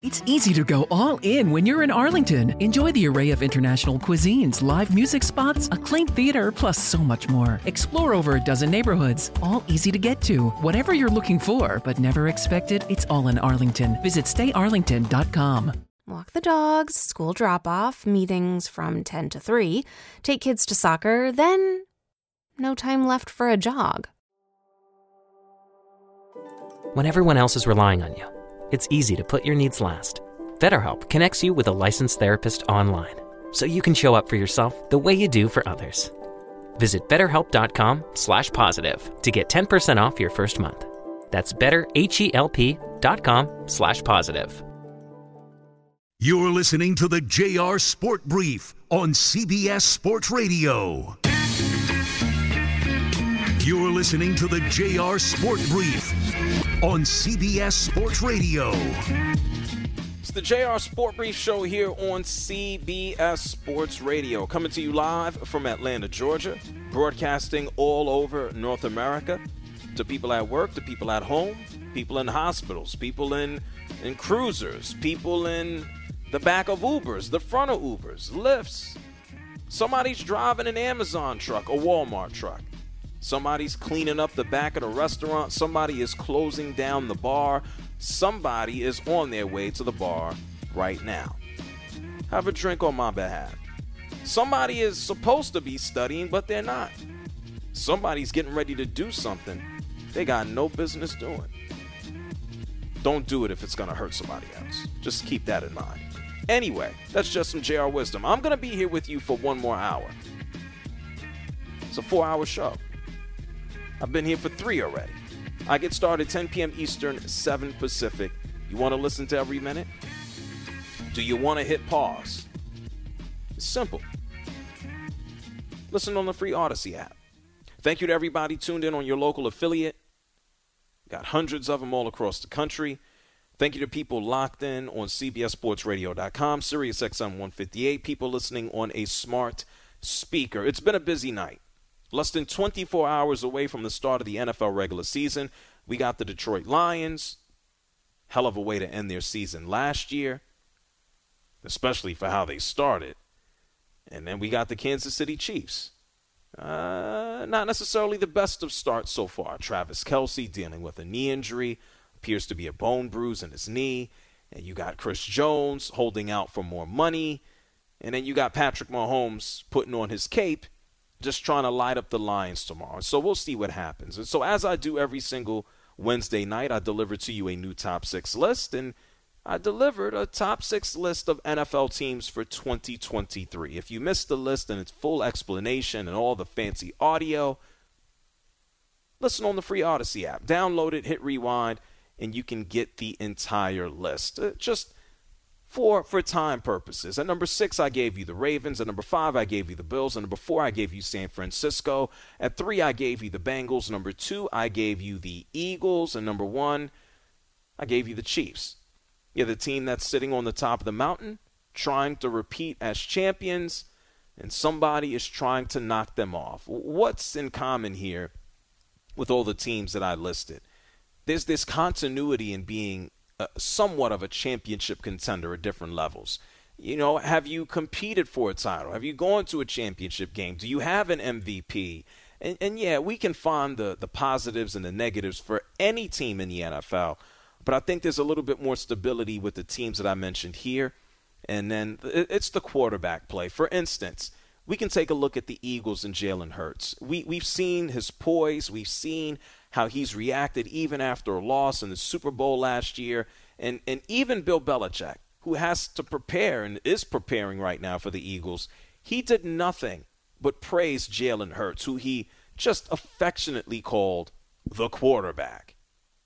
It's easy to go all in when you're in Arlington. Enjoy the array of international cuisines, live music spots, acclaimed theater, plus so much more. Explore over a dozen neighborhoods, all easy to get to. Whatever you're looking for, but never expected, it's all in Arlington. Visit stayarlington.com. Walk the dogs, school drop-off, meetings from 10 to 3, take kids to soccer, then no time left for a jog. When everyone else is relying on you, it's easy to put your needs last. BetterHelp connects you with a licensed therapist online, so you can show up for yourself the way you do for others. Visit BetterHelp.com/positive to get 10% off your first month. That's BetterHelp.com/positive. You're listening to the JR Sport Brief on CBS Sports Radio. You're listening to the JR Sport Brief on CBS Sports Radio. It's the JR Sport Brief show here on CBS Sports Radio. Coming to you live from Atlanta, Georgia. Broadcasting all over North America. To people at work, to people at home, people in hospitals, people in cruisers, people in the back of Ubers, the front of Ubers, Lyfts. Somebody's driving an Amazon truck, a Walmart truck. Somebody's cleaning up the back of the restaurant. Somebody is closing down the bar. Somebody is on their way to the bar right now. Have a drink on my behalf. Somebody is supposed to be studying, but they're not. Somebody's getting ready to do something they got no business doing. Don't do it if it's going to hurt somebody else. Just keep that in mind. Anyway, that's just some JR wisdom. I'm going to be here with you for one more hour. It's a 4-hour show. I've been here for 3 already. I get started 10 p.m. Eastern, 7 Pacific. You want to listen to every minute? Do you want to hit pause? It's simple. Listen on the free Odyssey app. Thank you to everybody tuned in on your local affiliate. Got hundreds of them all across the country. Thank you to people locked in on CBSSportsRadio.com, Sirius XM 158, people listening on a smart speaker. It's been a busy night. Less than 24 hours away from the start of the NFL regular season, we got the Detroit Lions. Hell of a way to end their season last year, especially for how they started. And then we got the Kansas City Chiefs. Not necessarily the best of starts so far. Travis Kelce dealing with a knee injury, appears to be a bone bruise in his knee. And you got Chris Jones holding out for more money. And then you got Patrick Mahomes putting on his cape, just trying to light up the Lions tomorrow. So we'll see what happens. And so as I do every single Wednesday night, I deliver to you a new top 6 list. And I delivered a top 6 list of NFL teams for 2023. If you missed the list and its full explanation and all the fancy audio, listen on the free Odyssey app. Download it, hit rewind, and you can get the entire list. Just for time purposes. At number 6, I gave you the Ravens. At number 5, I gave you the Bills. At number 4, I gave you San Francisco. At 3, I gave you the Bengals. Number 2, I gave you the Eagles. And number 1, I gave you the Chiefs. Yeah, the team that's sitting on the top of the mountain, trying to repeat as champions, and somebody is trying to knock them off. What's in common here with all the teams that I listed? There's this continuity in being somewhat of a championship contender at different levels. You know, have you competed for a title? Have you gone to a championship game? Do you have an MVP? And yeah, we can find the positives and the negatives for any team in the NFL. But I think there's a little bit more stability with the teams that I mentioned here. And then it's the quarterback play. For instance, we can take a look at the Eagles and Jalen Hurts. We've seen his poise. We've seen how he's reacted even after a loss in the Super Bowl last year. And even Bill Belichick, who has to prepare and is preparing right now for the Eagles, he did nothing but praise Jalen Hurts, who he just affectionately called the quarterback.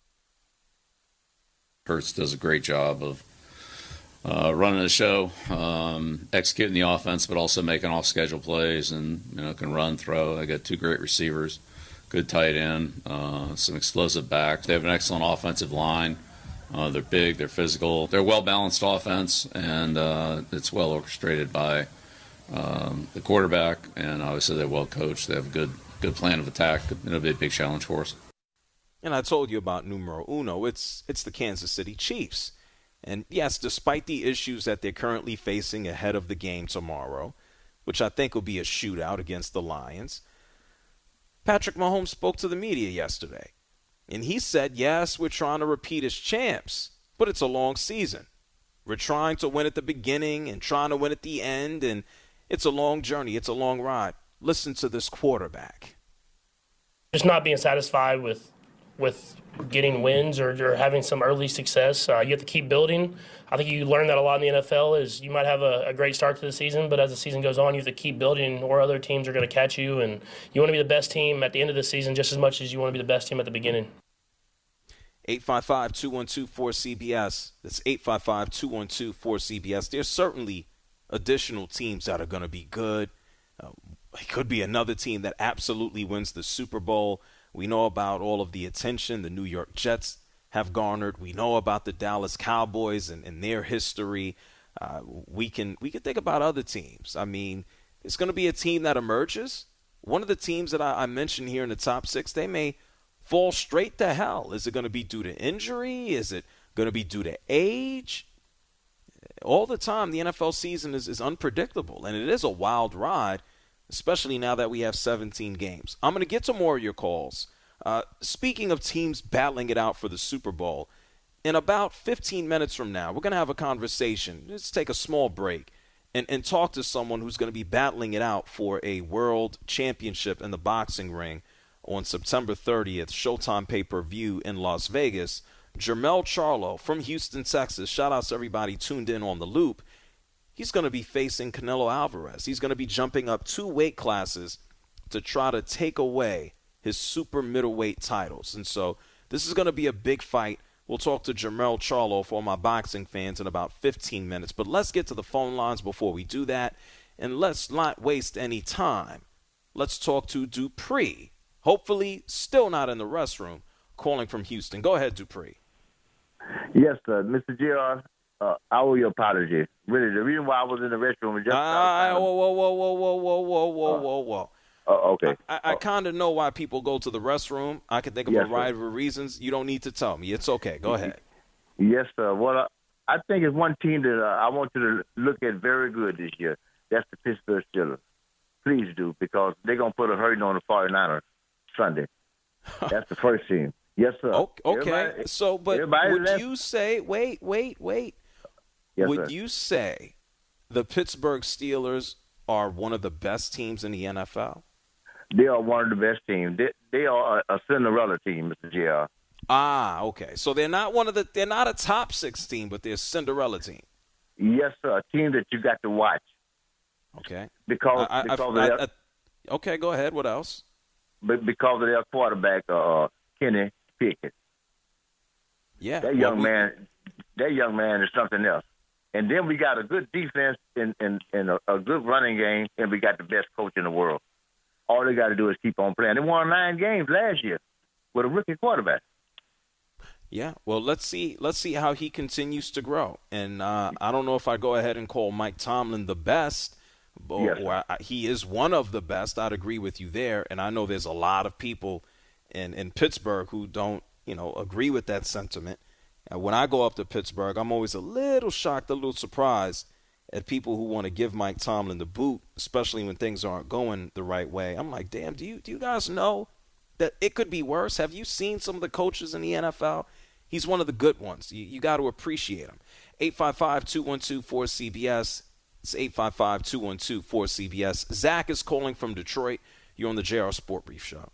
Hurts does a great job of running the show, executing the offense, but also making off-schedule plays, and can run, throw. They got 2 great receivers, good tight end, some explosive backs. They have an excellent offensive line. They're big, they're physical, they're a well-balanced offense, and it's well orchestrated by the quarterback, and obviously they're well coached. They have a good plan of attack. It'll be a big challenge for us. And I told you about numero uno. It's the Kansas City Chiefs. And yes, despite the issues that they're currently facing ahead of the game tomorrow, which I think will be a shootout against the Lions, Patrick Mahomes spoke to the media yesterday. And he said, yes, we're trying to repeat as champs, but it's a long season. We're trying to win at the beginning and trying to win at the end, and it's a long journey. It's a long ride. Listen to this quarterback. Just not being satisfied with getting wins or having some early success. You have to keep building. I think you learn that a lot in the NFL is you might have a great start to the season, but as the season goes on, you have to keep building or other teams are going to catch you. And you want to be the best team at the end of the season just as much as you want to be the best team at the beginning. 855-212-4CBS. That's 855-212-4CBS. There's certainly additional teams that are going to be good. It could be another team that absolutely wins the Super Bowl. We know about all of the attention the New York Jets have garnered. We know about the Dallas Cowboys and their history. We can think about other teams. I mean, it's going to be a team that emerges. One of the teams that I mentioned here in the top 6, they may fall straight to hell. Is it going to be due to injury? Is it going to be due to age? All the time, the NFL season is unpredictable, and it is a wild ride, especially now that we have 17 games. I'm going to get to more of your calls. Speaking of teams battling it out for the Super Bowl, in about 15 minutes from now, we're going to have a conversation. Let's take a small break and talk to someone who's going to be battling it out for a world championship in the boxing ring on September 30th, Showtime pay-per-view in Las Vegas. Jermell Charlo from Houston, Texas. Shout out to everybody tuned in on The Loop. He's going to be facing Canelo Alvarez. He's going to be jumping up 2 weight classes to try to take away his super middleweight titles. And so this is going to be a big fight. We'll talk to Jermell Charlo for my boxing fans in about 15 minutes. But let's get to the phone lines before we do that. And let's not waste any time. Let's talk to Dupree. Hopefully still not in the restroom, calling from Houston. Go ahead, Dupree. Yes, sir. Mr. JR, I owe you an apology. Really, the reason why I was in the restroom was just... Whoa. Okay. I kind of know why people go to the restroom. I can think of a variety of reasons. You don't need to tell me. It's okay. Go ahead. Yes, sir. Well, I think it's one team that I want you to look at very good this year. That's the Pittsburgh Steelers. Please do, because they're going to put a hurting on the 49ers Sunday. That's the first team. Yes, sir. Okay. So, but would you say, wait. Yes, would sir. you say the Pittsburgh Steelers are one of the best teams in the NFL? They are one of the best teams. They are a Cinderella team, Mr. JR. Okay. So they're not they're not a top 6 team, but they're a Cinderella team. Yes, sir. A team that you got to watch. Okay. Okay, go ahead. What else? Because of their quarterback, Kenny Pickett. Yeah. That young man is something else. And then we got a good defense and a good running game, and we got the best coach in the world. All they got to do is keep on playing. They won 9 games last year with a rookie quarterback. Yeah, well, let's see how he continues to grow. And I don't know if I go ahead and call Mike Tomlin the best, he is one of the best. I'd agree with you there. And I know there's a lot of people in Pittsburgh who don't, agree with that sentiment. When I go up to Pittsburgh, I'm always a little shocked, a little surprised at people who want to give Mike Tomlin the boot, especially when things aren't going the right way. I'm like, damn, do you guys know that it could be worse? Have you seen some of the coaches in the NFL? He's one of the good ones. You got to appreciate him. 855-212-4CBS. It's 855-212-4CBS. Zach is calling from Detroit. You're on the JR Sport Brief Show.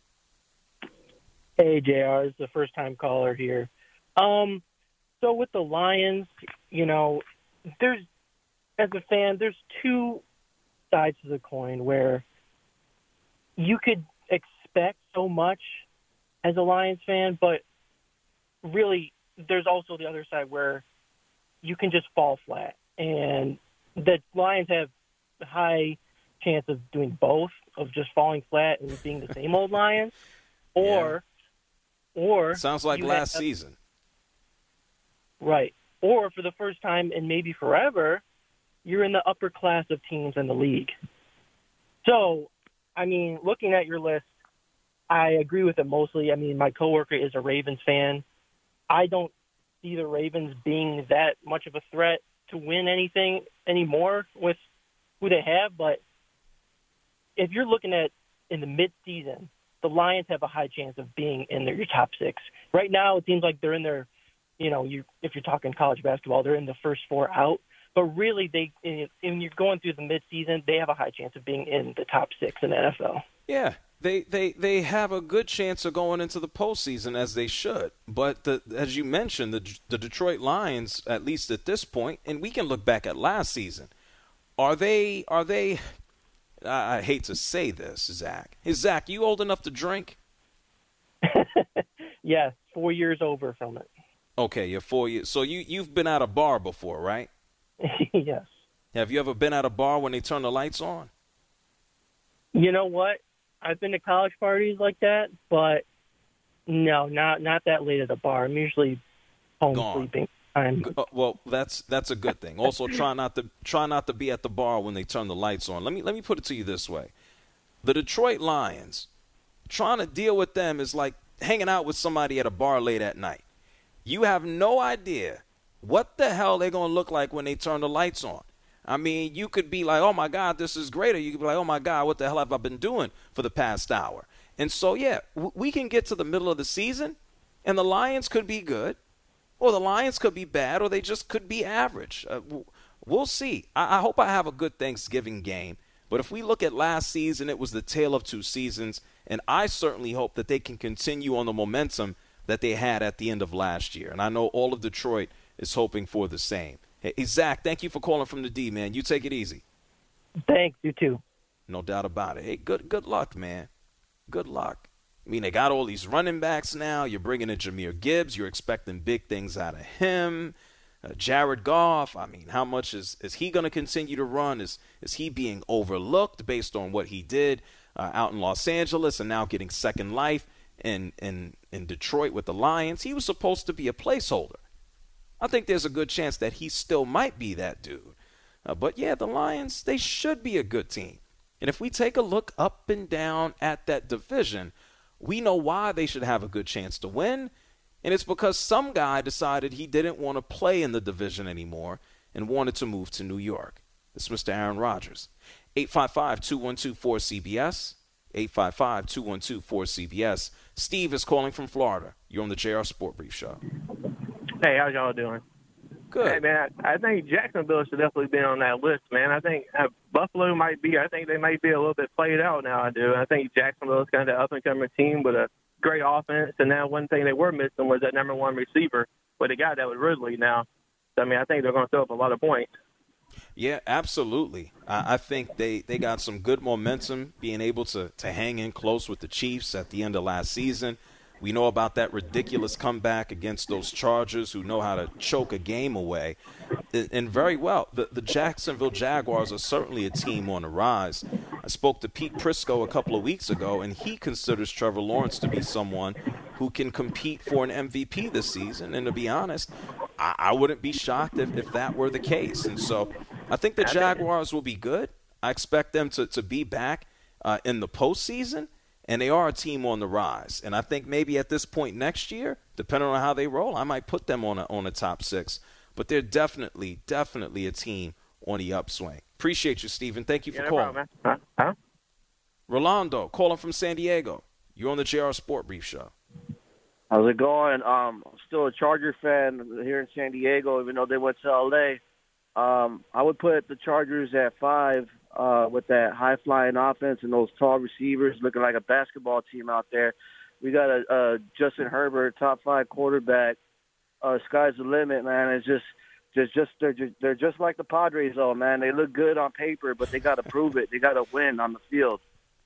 Hey, JR. It's the first-time caller here. So with the Lions, there's, as a fan, there's 2 sides to the coin where you could expect so much as a Lions fan, but really there's also the other side where you can just fall flat. And the Lions have a high chance of doing both, of just falling flat and being the same old Lions, or sounds like last season. Right. Or for the first time and maybe forever, you're in the upper class of teams in the league. So, looking at your list, I agree with it mostly. My coworker is a Ravens fan. I don't see the Ravens being that much of a threat to win anything anymore with who they have. But if you're looking at in the mid-season, the Lions have a high chance of being in your top 6. Right now, it seems like they're in their, if you're talking college basketball, they're in the first 4 out. But really, when you're going through the midseason, they have a high chance of being in the top 6 in the NFL. Yeah, they have a good chance of going into the postseason, as they should. But as you mentioned, the Detroit Lions, at least at this point, and we can look back at last season, are they? I hate to say this, Zach. Is Zach, you old enough to drink? Yeah, 4 years over from it. Okay, you're 4 years. So you've been at a bar before, right? Yes. Have you ever been at a bar when they turn the lights on? You know what? I've been to college parties like that, but no, not that late at a bar. I'm usually home sleeping. Well, that's a good thing. Also, try not to be at the bar when they turn the lights on. Let me put it to you this way: the Detroit Lions, trying to deal with them is like hanging out with somebody at a bar late at night. You have no idea what the hell they're going to look like when they turn the lights on. I mean, you could be like, oh, my God, this is great. Or you could be like, oh, my God, what the hell have I been doing for the past hour? And so, yeah, we can get to the middle of the season, and the Lions could be good, or the Lions could be bad, or they just could be average. We'll see. I hope I have a good Thanksgiving game. But if we look at last season, it was the tale of 2 seasons, and I certainly hope that they can continue on the momentum that they had at the end of last year. And I know all of Detroit is hoping for the same. Hey, Zach, thank you for calling from the D, man. You take it easy. Thanks, you too. No doubt about it. Hey, good luck, man. Good luck. I mean, they got all these running backs now. You're bringing in Jahmyr Gibbs. You're expecting big things out of him. Jared Goff, I mean, how much is he going to continue to run? Is he being overlooked based on what he did out in Los Angeles and now getting second life in Detroit with the Lions? He was supposed to be a placeholder. I think there's a good chance that he still might be that dude. But, yeah, the Lions, they should be a good team. And if we take a look up and down at that division, we know why they should have a good chance to win. And it's because some guy decided he didn't want to play in the division anymore and wanted to move to New York. It's Mr. Aaron Rodgers. 855-212-4CBS. 855-212-4CBS. Steve is calling from Florida. You're on the JR Sport Brief Show. Hey, how's y'all doing? Good. Hey, man, I think Jacksonville should definitely be on that list, man. I think Buffalo might be. I think they might be a little bit played out now, I do. I think Jacksonville is kind of an up-and-coming team with a great offense. And now one thing they were missing was that number 1 receiver. But they got that with Ridley now. So, I mean, I think they're going to throw up a lot of points. Yeah, absolutely. I think they got some good momentum being able to hang in close with the Chiefs at the end of last season. We know about that ridiculous comeback against those Chargers who know how to choke a game away. And very well, the Jacksonville Jaguars are certainly a team on the rise. I spoke to Pete Prisco a couple of weeks ago, and he considers Trevor Lawrence to be someone who can compete for an MVP this season. And to be honest, I wouldn't be shocked if that were the case. And so I think the Jaguars will be good. I expect them to be back in the postseason. And they are a team on the rise. And I think maybe at this point next year, depending on how they roll, I might put them on a top 6. But they're definitely a team on the upswing. Appreciate you, Stephen. Thank you for calling. No problem, man. Rolando, calling from San Diego. You're on the JR Sport Brief Show. How's it going? I'm still a Charger fan here in San Diego, even though they went to L.A. I would put the Chargers at 5 with that high-flying offense and those tall receivers looking like a basketball team out there. We got a Justin Herbert, top 5 quarterback. Sky's the limit, man. It's they're just like the Padres, though, man. They look good on paper, but they got to prove it. They got to win on the field.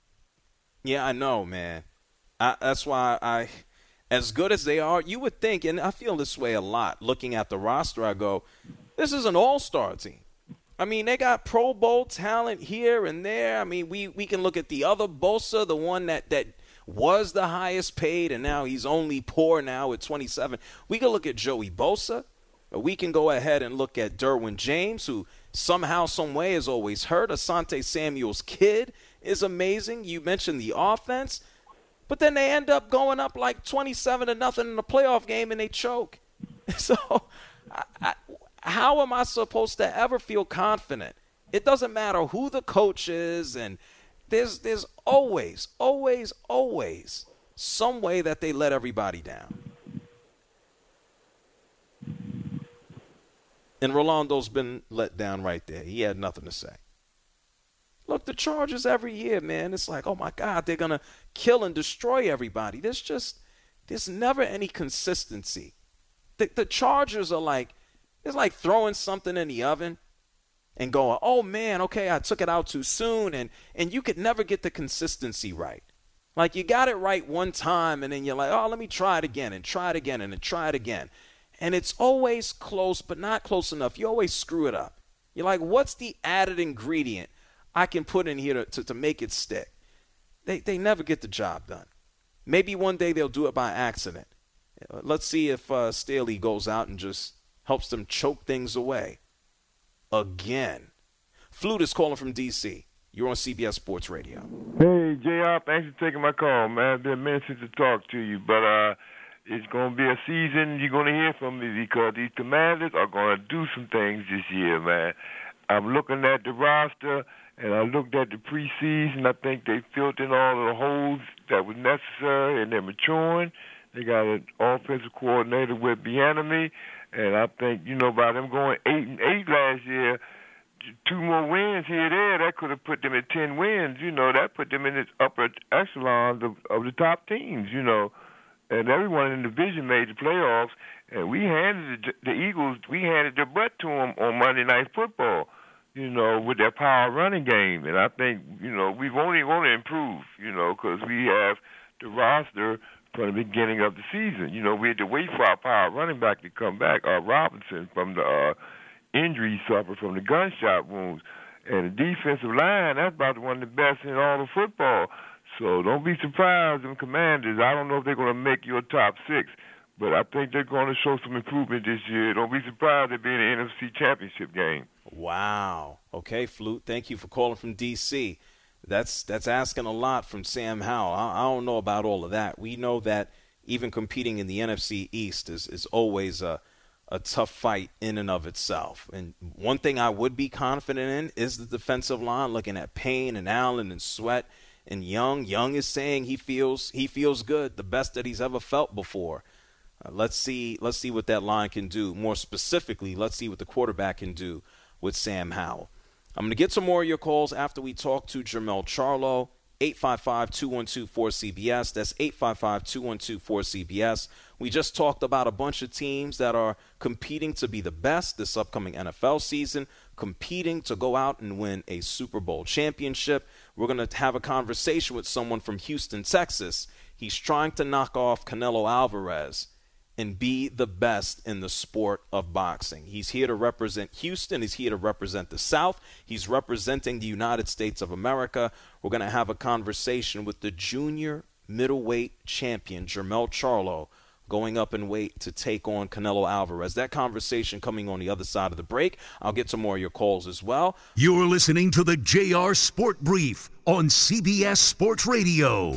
Yeah, I know, man. That's why as good as they are, you would think, and I feel this way a lot, looking at the roster, I go, this is an all-star team. I mean, they got Pro Bowl talent here and there. I mean, we can look at the other Bosa, the one that was the highest paid, and now he's only poor now at 27. We can look at Joey Bosa. We can go ahead and look at Derwin James, who somehow, some way is always hurt. Asante Samuel's kid is amazing. You mentioned the offense. But then they end up going up like 27-0 in the playoff game, and they choke. So how am I supposed to ever feel confident? It doesn't matter who the coach is, and there's always some way that they let everybody down. And Rolando's been let down right there. He had nothing to say. Look, the Chargers every year, man, it's like, oh, my God, they're going to kill and destroy everybody. There's never any consistency. The Chargers are like, it's like throwing something in the oven and going, oh, man, okay, I took it out too soon. And you could never get the consistency right. Like, you got it right one time, and then you're like, oh, let me try it again and try it again and then try it again. And it's always close, but not close enough. You always screw it up. You're like, what's the added ingredient I can put in here to make it stick? They never get the job done. Maybe one day they'll do it by accident. Let's see if Staley goes out and just helps them choke things away. Again. Flute is calling from D.C. You're on CBS Sports Radio. Hey, JR, thanks for taking my call, man. It's been a minute since I talked to you, but it's going to be a season you're going to hear from me because these Commanders are going to do some things this year, man. I'm looking at the roster, and I looked at the preseason. I think they filled in all of the holes that was necessary, and they're maturing. They got an offensive coordinator with Bieniemy, and I think, by them going 8-8 last year, 2 more wins here there, that could have put them at 10 wins. That put them in the upper echelons of the top teams, And everyone in the division made the playoffs, and we handed the Eagles, we handed their butt to them on Monday Night Football, with their power running game. And I think, we've only going to improve, because we have the roster from the beginning of the season. We had to wait for our power running back to come back, Robinson, from the injury he suffered from the gunshot wounds. And the defensive line, that's about one of the best in all of football. So don't be surprised, them Commanders. I don't know if they're going to make your top 6, but I think they're going to show some improvement this year. Don't be surprised they'll be in the NFC Championship game. Wow. Okay, Flute, thank you for calling from D.C. That's asking a lot from Sam Howell. I don't know about all of that. We know that even competing in the NFC East is always a tough fight in and of itself. And one thing I would be confident in is the defensive line, looking at Payne and Allen and Sweat. And Young is saying he feels good, the best that he's ever felt before. Let's see what that line can do. More specifically, let's see what the quarterback can do with Sam Howell. I'm going to get some more of your calls after we talk to Jermell Charlo, 855-212-4CBS. That's 855-212-4CBS. We just talked about a bunch of teams that are competing to be the best this upcoming NFL season, competing to go out and win a Super Bowl championship. We're going to have a conversation with someone from Houston, Texas. He's trying to knock off Canelo Alvarez and be the best in the sport of boxing. He's here to represent Houston. He's here to represent the South. He's representing the United States of America. We're going to have a conversation with the junior middleweight champion, Jermell Charlo, going up in weight to take on Canelo Alvarez. That conversation coming on the other side of the break. I'll get some more of your calls as well. You're listening to the JR Sport Brief on CBS Sports Radio.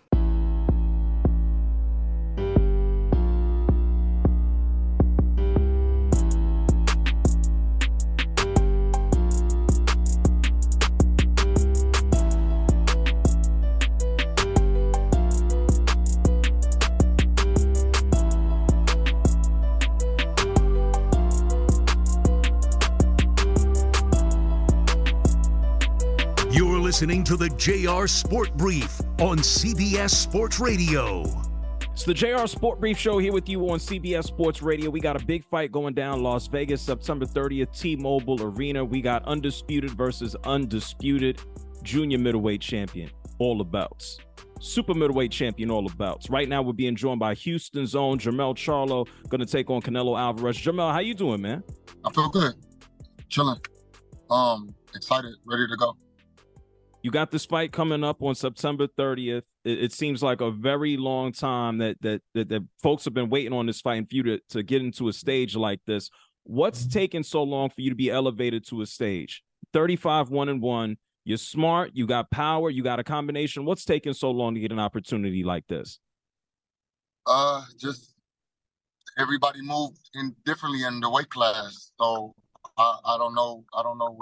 Listening to the JR Sport Brief on CBS Sports Radio. It's the JR Sport Brief Show here with you on CBS Sports Radio. We got a big fight going down Las Vegas, September 30th, T-Mobile Arena. We got undisputed versus undisputed junior middleweight champion, all abouts. Super middleweight champion, all abouts. Right now, we're being joined by Houston's own Jermell Charlo, going to take on Canelo Alvarez. Jermell, how you doing, man? I feel good. Chilling. Excited, ready to go. You got this fight coming up on September 30th. It seems like a very long time that folks have been waiting on this fight and for you to get into a stage like this. What's taking so long for you to be elevated to a stage? 35-1-1. You're smart. You got power. You got a combination. What's taking so long to get an opportunity like this? Just everybody moved in differently in the weight class. So I don't know. I don't know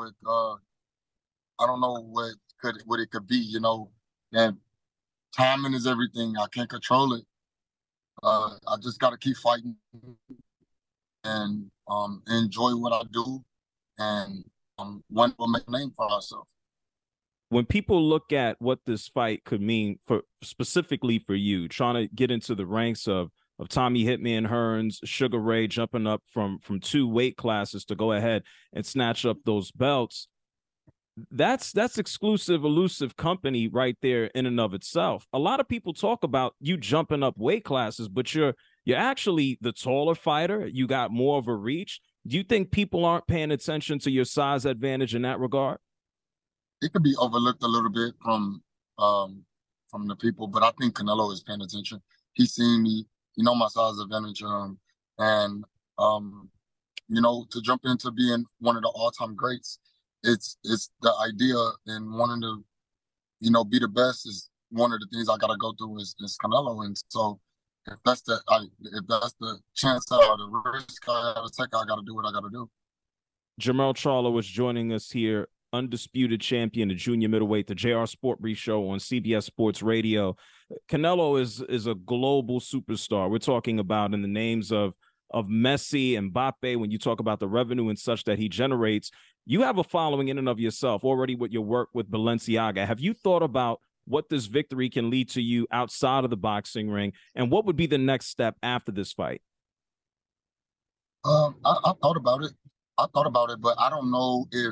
what it could be. You know, and timing is everything. I can't control it. I just got to keep fighting and enjoy what I do, and one will make a name for ourselves. When people look at what this fight could mean for specifically for you, trying to get into the ranks of Tommy Hitman Hearns, Sugar Ray jumping up from 2 weight classes to go ahead and snatch up those belts, that's exclusive, elusive company right there in and of itself. A lot of people talk about you jumping up weight classes, but you're actually the taller fighter. You got more of a reach. Do you think people aren't paying attention to your size advantage in that regard? It could be overlooked a little bit from the people, but I think Canelo is paying attention. He's seen me, my size advantage, and to jump into being one of the all-time greats. It's the idea, and wanting to, be the best is one of the things I gotta go through is Canelo, and so if that's the chance or the risk I gotta take, I gotta do what I gotta do. Jermell Charlo was joining us here, undisputed champion of junior middleweight, the JR Sport Brief Show on CBS Sports Radio. Canelo is a global superstar. We're talking about in the names of Messi, Mbappe, when you talk about the revenue and such that he generates. You have a following in and of yourself already with your work with Balenciaga. Have you thought about what this victory can lead to you outside of the boxing ring, and what would be the next step after this fight? I thought about it. But I don't know if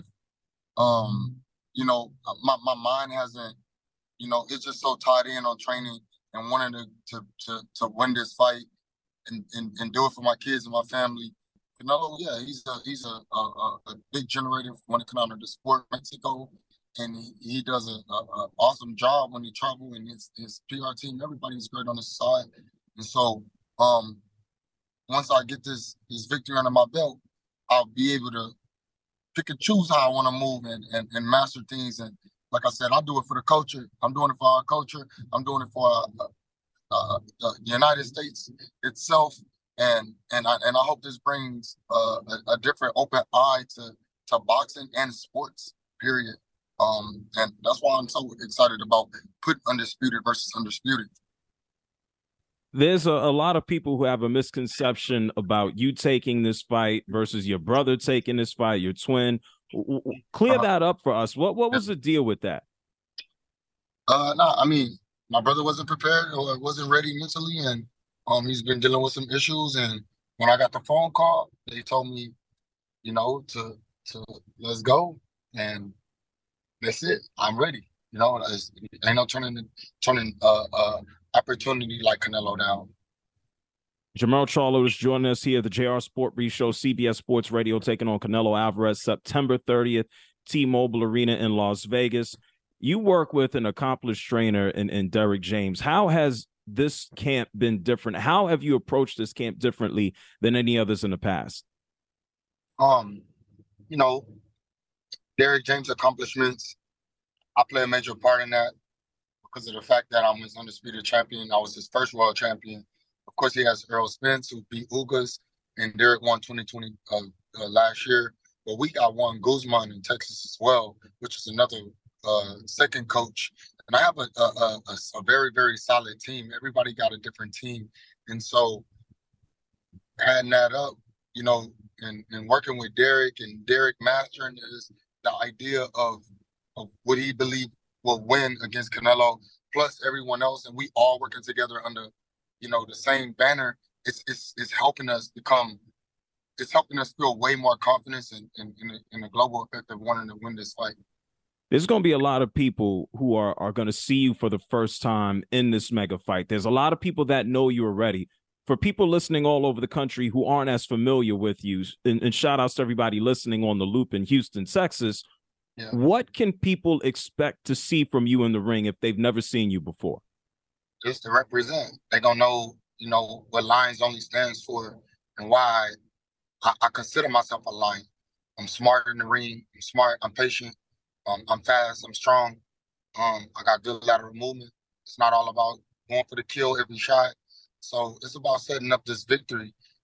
my mind hasn't, it's just so tied in on training and wanting to win this fight and do it for my kids and my family. Canelo, yeah, he's a big generator when it comes to the sport in Mexico, and he does an awesome job when he travels, and his PR team, everybody's great on his side. And so once I get this victory under my belt, I'll be able to pick and choose how I want to move and master things. And like I said, I do it for the culture. I'm doing it for our culture. I'm doing it for the United States itself. And I hope this brings a different open eye to boxing and sports, period. And that's why I'm so excited about put undisputed versus undisputed. There's a lot of people who have a misconception about you taking this fight versus your brother taking this fight, your twin. Clear that up for us. What was the deal with that? My brother wasn't prepared or wasn't ready mentally, and he's been dealing with some issues. And when I got the phone call, they told me, to let's go, and that's it. I'm ready. Ain't no turning opportunity like Canelo down. Jermell Charlo is joining us here at the JR Sport Brief Show, CBS Sports Radio, taking on Canelo Alvarez September 30th, T-Mobile Arena in Las Vegas. You work with an accomplished trainer in Derrick James. How has this camp been different? How have you approached this camp differently than any others in the past? Derrick James' accomplishments, I play a major part in that because of the fact that I'm his undisputed champion. I was his first world champion. Of course, he has Errol Spence, who beat Ugas, and Derrick won 2020 last year. But we got one Guzman in Texas as well, which is another second coach. And I have a very, very solid team. Everybody got a different team. And so adding that up, and working with Derrick and Derrick mastering the idea of what he believed will win against Canelo, plus everyone else, and we all working together under, the same banner. It's helping us feel way more confidence in the global effect of wanting to win this fight. There's going to be a lot of people who are going to see you for the first time in this mega fight. There's a lot of people that know you already. For people listening all over the country who aren't as familiar with you, and shout outs to everybody listening on the Loop in Houston, Texas, yeah. What can people expect to see from you in the ring if they've never seen you before? Just to represent. They don't know, what Lions Only stands for and why I consider myself a Lion. I'm smart in the ring. I'm smart. I'm patient. I'm fast. I'm strong. I got good lateral movement. It's not all about going for the kill every shot. So it's about setting up this victory.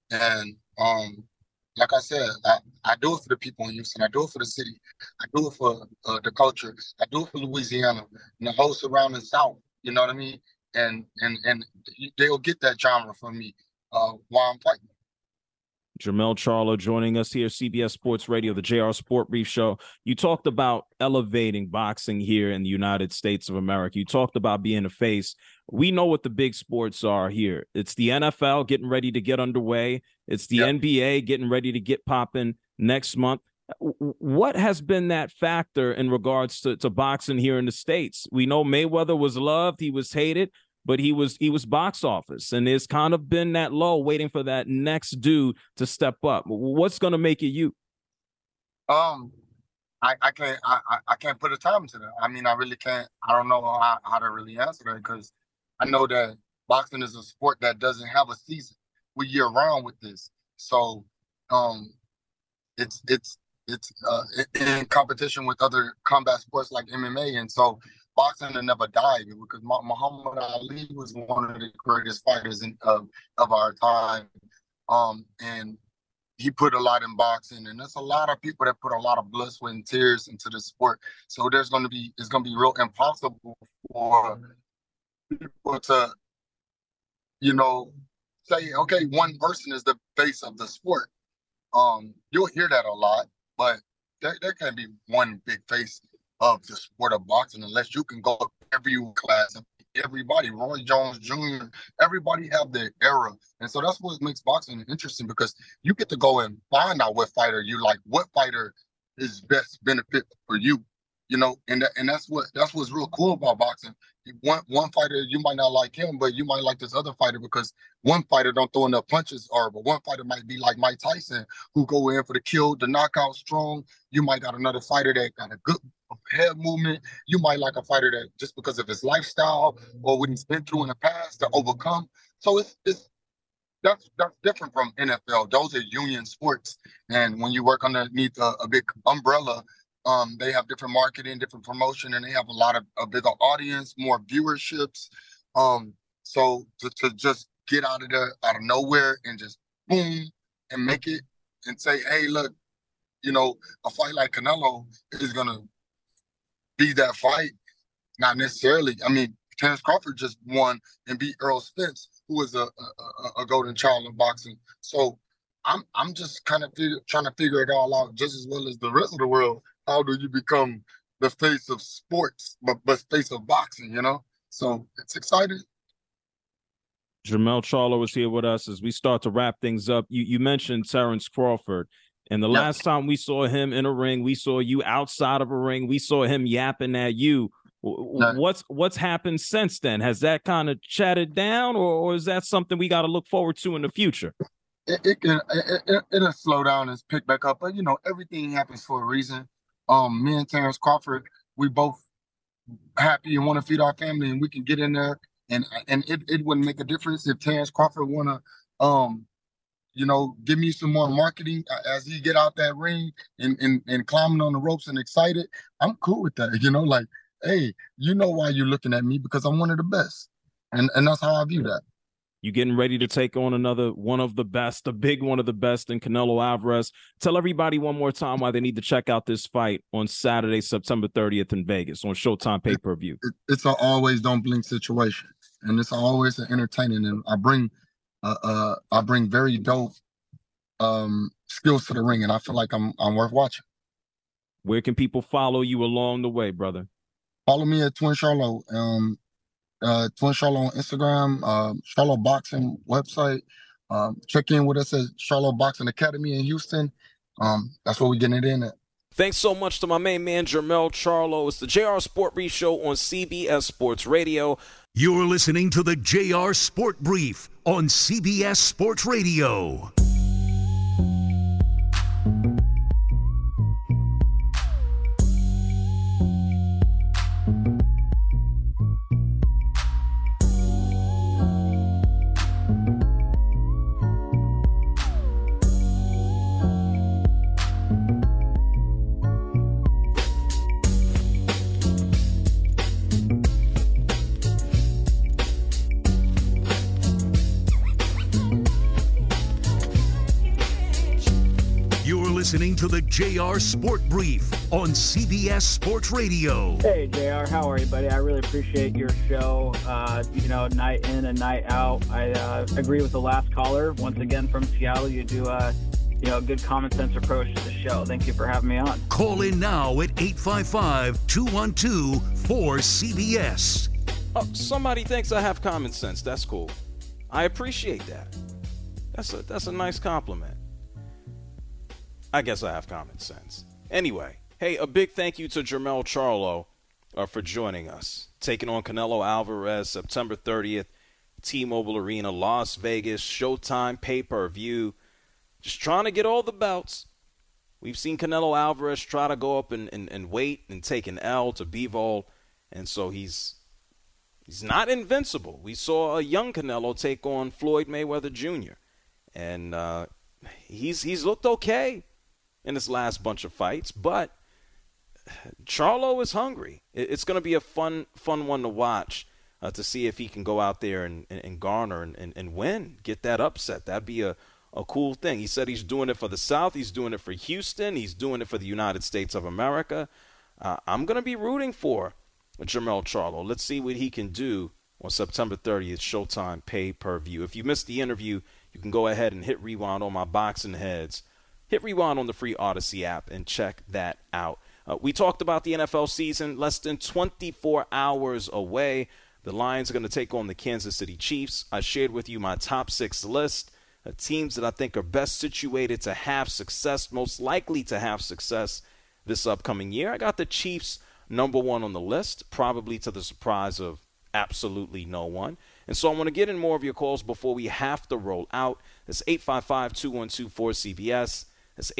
And like I said, I do it for the people in Houston. I do it for the city. I do it for the culture. I do it for Louisiana and the whole surrounding South. You know what I mean? And they'll get that genre from me while I'm fighting. Jermell Charlo joining us here, CBS Sports Radio, the JR Sport Brief Show. You talked about elevating boxing here in the United States of America. You talked about being a face. We know what the big sports are here. It's the NFL getting ready to get underway. It's the NBA getting ready to get popping next month. What has been that factor in regards to boxing here in the States? We know Mayweather was loved, he was hated, but he was box office, and there's kind of been that lull waiting for that next dude to step up. What's going to make it you? I can't put a time to that. I mean, I really can't. I don't know how to really answer that, because I know that boxing is a sport that doesn't have a season. We're year round with this, so it's in competition with other combat sports like MMA, and so boxing will never die, because Muhammad Ali was one of the greatest fighters of our time, and he put a lot in boxing, and there's a lot of people that put a lot of blood, sweat, and tears into the sport. So it's going to be real impossible for people to, say, okay, one person is the face of the sport. You'll hear that a lot, but there can't be one big face of the sport of boxing unless you can go up every class, everybody, Roy Jones Jr., everybody have their era. And so that's what makes boxing interesting, because you get to go and find out what fighter you like, what fighter is best benefit for you, and that's what's real cool about boxing. One fighter, you might not like him, but you might like this other fighter because one fighter don't throw enough punches, but one fighter might be like Mike Tyson, who go in for the kill, the knockout strong. You might got another fighter that got a good head movement. You might like a fighter that just because of his lifestyle or what he's been through in the past to overcome. So that's different from NFL. Those are union sports, and when you work underneath a big umbrella, they have different marketing, different promotion, and they have a bigger audience, more viewerships. So to just get out of nowhere and just boom and make it and say, hey, look, a fight like Canelo is gonna be that fight. Not necessarily. I mean, Terrence Crawford just won and beat Errol Spence, who was a golden child of boxing. So I'm just kind of trying to figure it all out just as well as the rest of the world. How do you become the face of sports, but face of boxing, So it's exciting. Jermell Charlo is here with us as we start to wrap things up. You mentioned Terrence Crawford, and the last time we saw him in a ring, we saw you outside of a ring. We saw him yapping at you. What's happened since then? Has that kind of chatted down, or is that something we got to look forward to in the future? It'll slow down and pick back up, but everything happens for a reason. Me and Terrence Crawford, we both happy and want to feed our family, and we can get in there, and it wouldn't make a difference if Terrence Crawford want to, give me some more marketing as he get out that ring and climbing on the ropes and excited. I'm cool with that, like, hey, why you're looking at me, because I'm one of the best, and that's how I view that. You getting ready to take on another one of the best, a big one of the best in Canelo Alvarez. Tell everybody one more time why they need to check out this fight on Saturday, September 30th in Vegas on Showtime pay-per-view. It's an always don't blink situation, and it's always an entertaining. And I bring very dope skills to the ring, and I feel like I'm worth watching. Where can people follow you along the way, brother? Follow me at Twin Charlo. Twin Charlo on Instagram, Charlo Boxing website. Check in with us at Charlo Boxing Academy in Houston. That's where we're getting it in at. Thanks so much to my main man, Jermell Charlo. It's the JR Sport Brief Show on CBS Sports Radio. You're listening to the JR Sport Brief on CBS Sports Radio. listening to the JR Sport Brief on CBS Sports Radio. Hey, JR, how are you, buddy? I really appreciate your show, night in and night out. I agree with the last caller. Once again, from Seattle, you do a good common sense approach to the show. Thank you for having me on. Call in now at 855-212-4CBS. Oh, somebody thinks I have common sense. That's cool. I appreciate that. That's a nice compliment. I guess I have common sense. Anyway, hey, a big thank you to Jermell Charlo for joining us. Taking on Canelo Alvarez September 30th, T-Mobile Arena, Las Vegas, Showtime pay-per-view. Just trying to get all the belts. We've seen Canelo Alvarez try to go up and wait and take an L to Bivol, and so he's not invincible. We saw a young Canelo take on Floyd Mayweather Jr., and he's looked okay in his last bunch of fights, but Charlo is hungry. It's going to be a fun one to watch to see if he can go out there and garner and win, get that upset. That'd be a cool thing. He said he's doing it for the South. He's doing it for Houston. He's doing it for the United States of America. I'm going to be rooting for Jermell Charlo. Let's see what he can do on September 30th, Showtime pay-per-view. If you missed the interview, you can go ahead and hit rewind on my Boxing Heads. Hit rewind on the free Odyssey app and check that out. We talked about the NFL season, less than 24 hours away. The Lions are going to take on the Kansas City Chiefs. I shared with you my top 6 list of teams that I think are best situated to have success, most likely to have success this upcoming year. I got the Chiefs number 1 on the list, probably to the surprise of absolutely no one. And so I want to get in more of your calls before we have to roll out. That's 855-212-4CBS. That's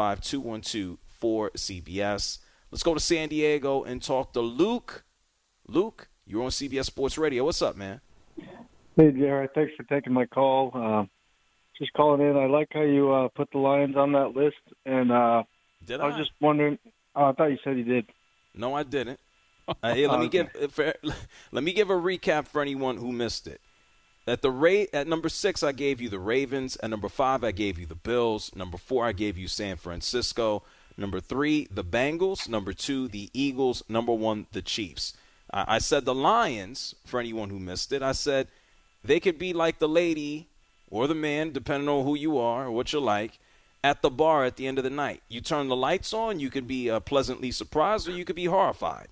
855-212-4CBS. Let's go to San Diego and talk to Luke. Luke, you're on CBS Sports Radio. What's up, man? Hey, Jared. Thanks for taking my call. Just calling in. I like how you put the Lions on that list. And I was just wondering. I thought you said you did. No, I didn't. Here, let me give a recap for anyone who missed it. At number 6, I gave you the Ravens. At number 5, I gave you the Bills. Number 4, I gave you San Francisco. Number 3, the Bengals. Number 2, the Eagles. Number 1, the Chiefs. I said the Lions, for anyone who missed it. I said they could be like the lady or the man, depending on who you are or what you like, at the bar at the end of the night. You turn the lights on, you could be pleasantly surprised or you could be horrified.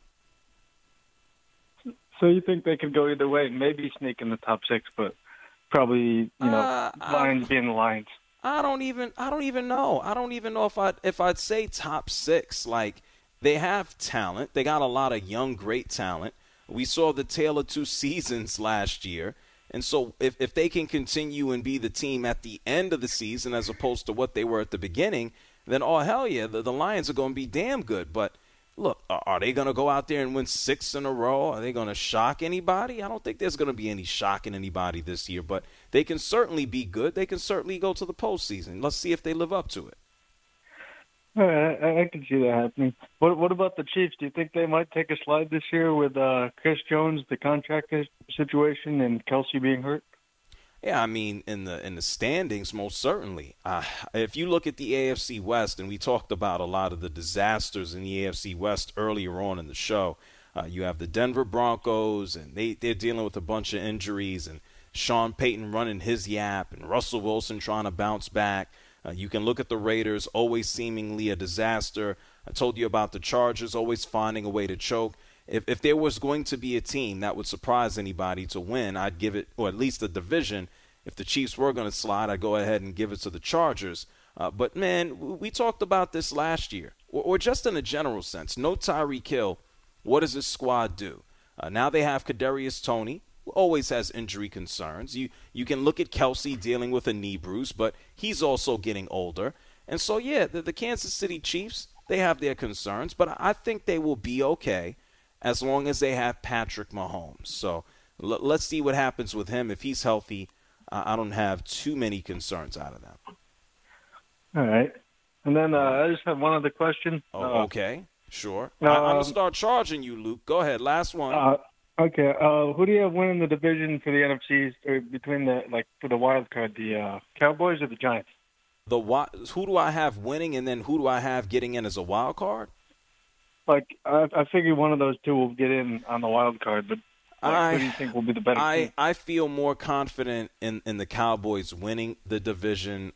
So you think they could go either way, maybe sneak in the top 6, but probably, Lions being the Lions. I don't even know. I don't even know if I'd say top 6. Like, they have talent. They got a lot of young, great talent. We saw the tale of 2 seasons last year. And so if they can continue and be the team at the end of the season as opposed to what they were at the beginning, then, oh, hell yeah, the Lions are going to be damn good. But look, are they going to go out there and win 6 in a row? Are they going to shock anybody? I don't think there's going to be any shocking anybody this year, but they can certainly be good. They can certainly go to the postseason. Let's see if they live up to it. I can see that happening. What about the Chiefs? Do you think they might take a slide this year with Chris Jones, the contract situation, and Kelsey being hurt? Yeah, I mean, in the standings, most certainly. If you look at the AFC West, and we talked about a lot of the disasters in the AFC West earlier on in the show, you have the Denver Broncos, and they're dealing with a bunch of injuries, and Sean Payton running his yap, and Russell Wilson trying to bounce back. You can look at the Raiders, always seemingly a disaster. I told you about the Chargers, always finding a way to choke. If there was going to be a team that would surprise anybody to win, I'd give it, or at least a division. If the Chiefs were going to slide, I'd go ahead and give it to the Chargers. But, man, we talked about this last year, or just in a general sense. No Tyreek Hill. What does this squad do? Now they have Kadarius Toney, who always has injury concerns. You can look at Kelsey dealing with a knee bruise, but he's also getting older. And so, yeah, the Kansas City Chiefs, they have their concerns, but I think they will be okay as long as they have Patrick Mahomes. So let's see what happens with him. If he's healthy, I don't have too many concerns out of that. All right. And then I just have one other question. Okay, sure. I'm going to start charging you, Luke. Go ahead, last one. Okay. Who do you have winning the division for the NFC between for the wild card, the Cowboys or the Giants? Who do I have winning, and then who do I have getting in as a wild card? Like, I figured one of those two will get in on the wild card, but who do you think will be the better team? I feel more confident in the Cowboys winning the division.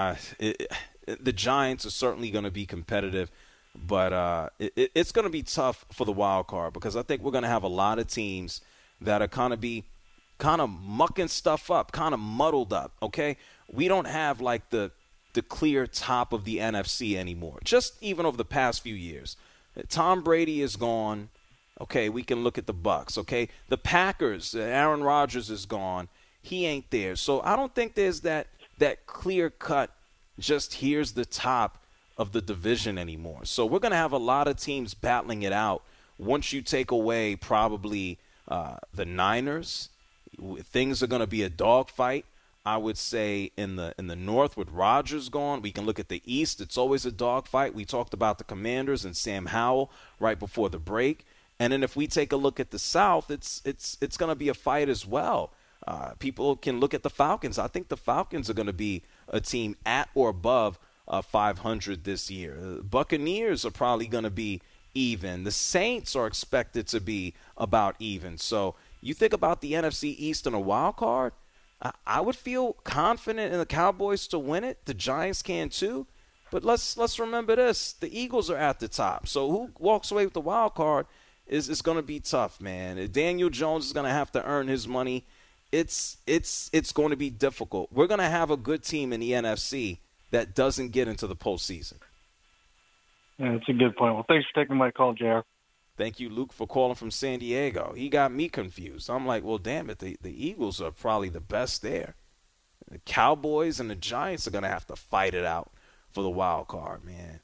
The Giants are certainly going to be competitive, but it's going to be tough for the wild card because I think we're going to have a lot of teams that are kind of mucking stuff up, kind of muddled up, okay? We don't have like the clear top of the NFC anymore, just even over the past few years. Tom Brady is gone. Okay, we can look at the Bucs, okay? The Packers, Aaron Rodgers is gone. He ain't there. So I don't think there's that clear-cut, just here's the top of the division anymore. So we're going to have a lot of teams battling it out. Once you take away probably the Niners, things are going to be a dogfight. I would say in the North with Rodgers gone, we can look at the East. It's always a dogfight. We talked about the Commanders and Sam Howell right before the break. And then if we take a look at the South, it's going to be a fight as well. People can look at the Falcons. I think the Falcons are going to be a team at or above 500 this year. Buccaneers are probably going to be even. The Saints are expected to be about even. So you think about the NFC East and a wild card, I would feel confident in the Cowboys to win it. The Giants can too. But let's remember this. The Eagles are at the top. So who walks away with the wild card is going to be tough, man. Daniel Jones is going to have to earn his money. It's going to be difficult. We're going to have a good team in the NFC that doesn't get into the postseason. Yeah, that's a good point. Well, thanks for taking my call, JR. Thank you, Luke, for calling from San Diego. He got me confused. I'm like, well, damn it, the Eagles are probably the best there. The Cowboys and the Giants are going to have to fight it out for the wild card, man.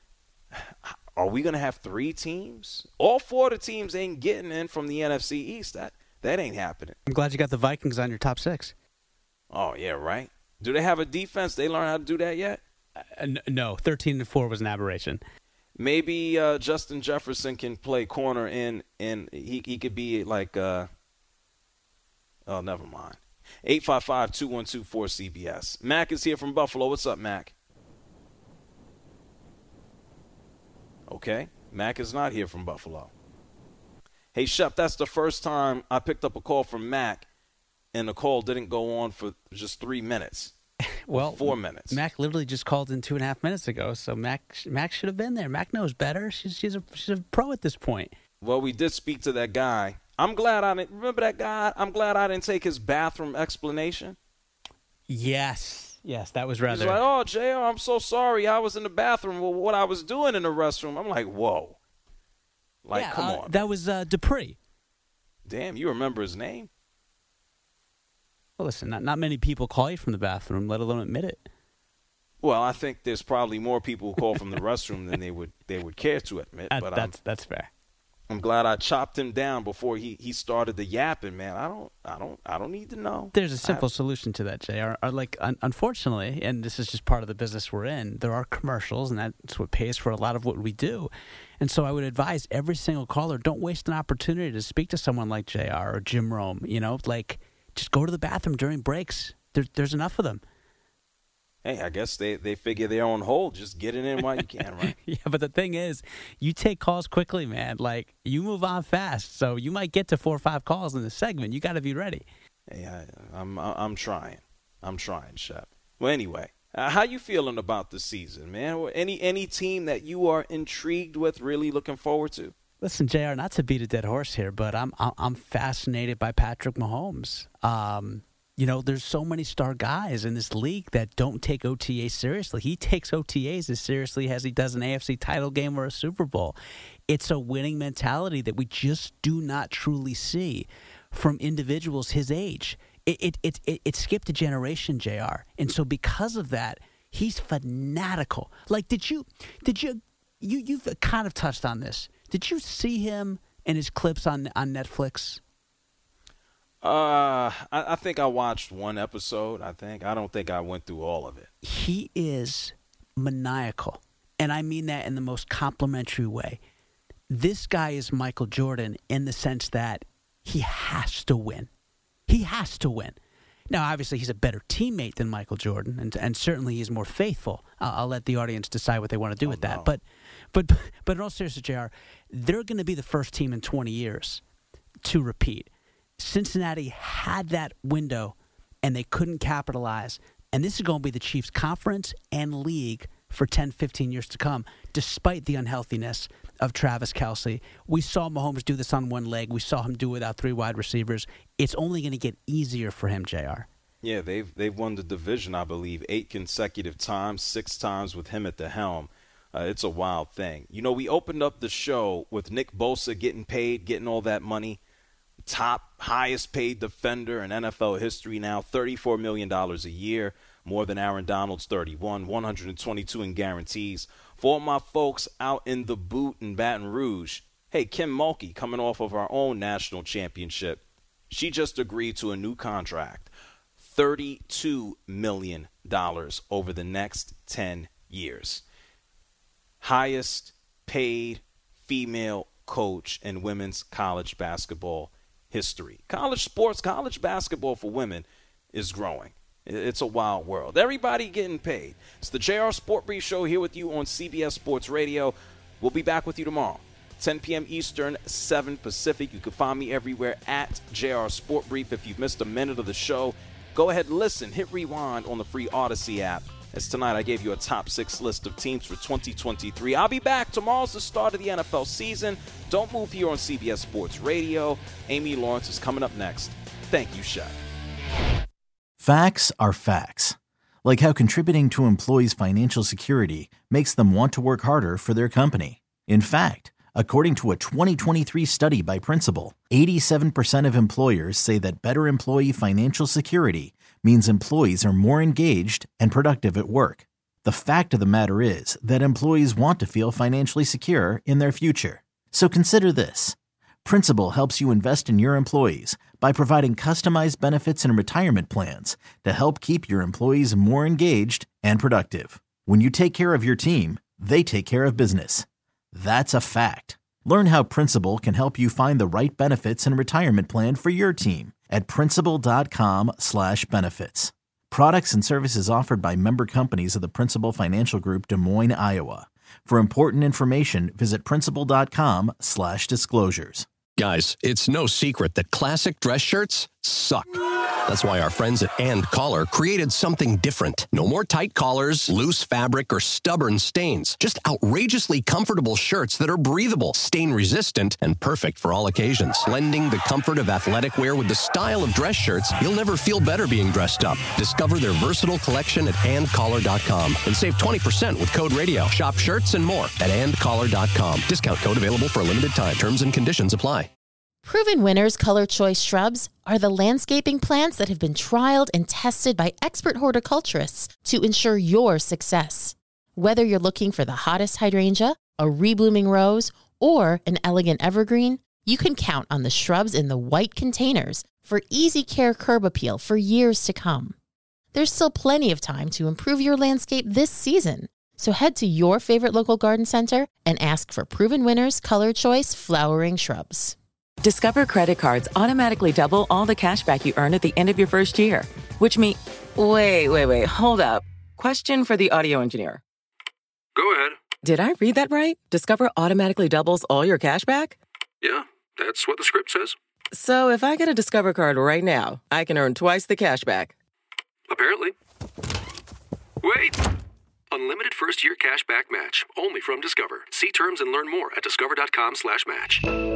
Are we going to have 3 teams? All 4 of the teams ain't getting in from the NFC East. That ain't happening. I'm glad you got the Vikings on your top 6. Oh, yeah, right. Do they have a defense? They learn how to do that yet? No, 13-4 was an aberration. Maybe Justin Jefferson can play corner and he could be like oh, never mind. 855-212-4CBS. Mac is here from Buffalo. What's up, Mac? Okay. Mac is not here from Buffalo. Hey, Shep, that's the first time I picked up a call from Mac and the call didn't go on for just 3 minutes. Well, 4 minutes. Mac literally just called in 2.5 minutes ago, so Mac should have been there. Mac knows better. She's a pro at this point. Well, we did speak to that guy. I'm glad I didn't remember that guy. I'm glad I didn't take his bathroom explanation. Yes, that was rather. He's like, "Oh, JR, I'm so sorry. I was in the bathroom. Well, what I was doing in the restroom." I'm like, "Whoa!" Like, yeah, come on. That was Dupree. Damn, you remember his name? Well, listen, not many people call you from the bathroom, let alone admit it. Well, I think there's probably more people who call from the restroom than they would care to admit. But that's fair. I'm glad I chopped him down before he started the yapping, man. I don't need to know. There's a simple solution to that, JR. Unfortunately, and this is just part of the business we're in, there are commercials, and that's what pays for a lot of what we do. And so I would advise every single caller, don't waste an opportunity to speak to someone like JR or Jim Rome. Just go to the bathroom during breaks. There's enough of them. Hey, I guess they figure they're on hold. Just get it in while you can, right? Yeah, but the thing is, you take calls quickly, man. Like, you move on fast. So you might get to 4 or 5 calls in this segment. You got to be ready. Hey, I'm trying. I'm trying, Shep. Well, anyway, how you feeling about the season, man? Any team that you are intrigued with, really looking forward to? Listen, JR, not to beat a dead horse here, but I'm fascinated by Patrick Mahomes. There's so many star guys in this league that don't take OTAs seriously. He takes OTAs as seriously as he does an AFC title game or a Super Bowl. It's a winning mentality that we just do not truly see from individuals his age. It skipped a generation, JR. And so because of that, he's fanatical. Like, you've kind of touched on this. Did you see him and his clips on Netflix? I think I watched one episode, I don't think I went through all of it. He is maniacal, and I mean that in the most complimentary way. This guy is Michael Jordan in the sense that he has to win. He has to win. Now, obviously, he's a better teammate than Michael Jordan, and certainly he's more faithful. I'll let the audience decide what they want to do with that. But in all seriousness, JR, they're going to be the first team in 20 years to repeat. Cincinnati had that window, and they couldn't capitalize. And this is going to be the Chiefs' conference and league for 10, 15 years to come, despite the unhealthiness of Travis Kelce. We saw Mahomes do this on one leg. We saw him do it without 3 wide receivers. It's only going to get easier for him, JR. Yeah, they've won the division, I believe, 8 consecutive times, 6 times with him at the helm. It's a wild thing. You know, we opened up the show with Nick Bosa getting paid, getting all that money. Top, highest paid defender in NFL history now, $34 million a year, more than Aaron Donald's 31, 122 in guarantees. For my folks out in the boot in Baton Rouge, hey, Kim Mulkey, coming off of our own national championship, she just agreed to a new contract, $32 million over the next 10 years. Highest paid female coach in women's college basketball history. College sports, college basketball for women is growing. It's a wild world. Everybody getting paid. It's the JR Sport Brief Show here with you on CBS Sports Radio. We'll be back with you tomorrow, 10 p.m. Eastern, 7 Pacific. You can find me everywhere at JR Sport Brief. If you've missed a minute of the show, go ahead and listen. Hit rewind on the free Odyssey app. As tonight I gave you a top 6 list of teams for 2023. I'll be back. Tomorrow's the start of the NFL season. Don't move here on CBS Sports Radio. Amy Lawrence is coming up next. Thank you, Shaq. Facts are facts. Like how contributing to employees' financial security makes them want to work harder for their company. In fact, according to a 2023 study by Principal, 87% of employers say that better employee financial security means employees are more engaged and productive at work. The fact of the matter is that employees want to feel financially secure in their future. So consider this. Principal helps you invest in your employees by providing customized benefits and retirement plans to help keep your employees more engaged and productive. When you take care of your team, they take care of business. That's a fact. Learn how Principal can help you find the right benefits and retirement plan for your team at Principal.com/benefits. Products and services offered by member companies of the Principal Financial Group, Des Moines, Iowa. For important information, visit Principal.com/disclosures. Guys, it's no secret that classic dress shirts suck. That's why our friends at And Collar created something different. No more tight collars, loose fabric, or stubborn stains. Just outrageously comfortable shirts that are breathable, stain-resistant, and perfect for all occasions. Blending the comfort of athletic wear with the style of dress shirts, you'll never feel better being dressed up. Discover their versatile collection at andcollar.com and save 20% with code radio. Shop shirts and more at andcollar.com. Discount code available for a limited time. Terms and conditions apply. Proven Winners Color Choice shrubs are the landscaping plants that have been trialed and tested by expert horticulturists to ensure your success. Whether you're looking for the hottest hydrangea, a reblooming rose, or an elegant evergreen, you can count on the shrubs in the white containers for easy care curb appeal for years to come. There's still plenty of time to improve your landscape this season, so head to your favorite local garden center and ask for Proven Winners Color Choice flowering shrubs. Discover credit cards automatically double all the cash back you earn at the end of your first year, which means... Wait, hold up. Question for the audio engineer. Go ahead. Did I read that right? Discover automatically doubles all your cash back? Yeah, that's what the script says. So if I get a Discover card right now, I can earn twice the cash back. Apparently. Wait! Unlimited first-year cash back match, only from Discover. See terms and learn more at discover.com/match.